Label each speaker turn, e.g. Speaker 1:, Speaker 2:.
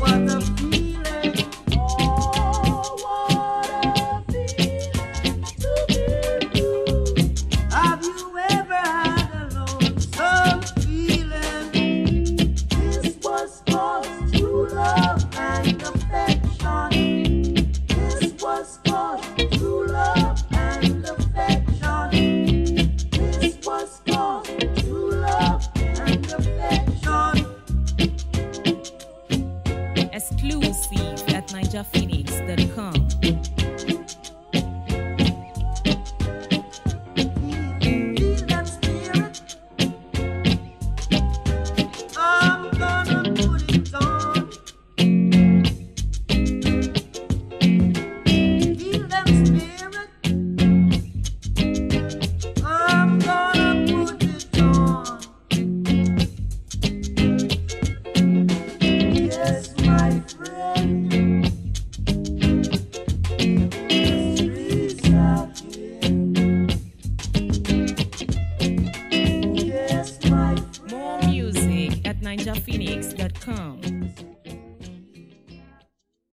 Speaker 1: what a feeling. Oh, what a feeling to be blue. Have you ever had a lonesome feeling? This was called true love and affection. This was called true love and affection. This was called true love and affection.
Speaker 2: Exclusive at NigerPhoenix.com.
Speaker 1: Feel that spirit? I'm gonna put it on. Feel that spirit? I'm gonna put it on. Yes, my friend. Mysteries out here. Yes, my friend.
Speaker 2: More music at NigerPhoenix.com.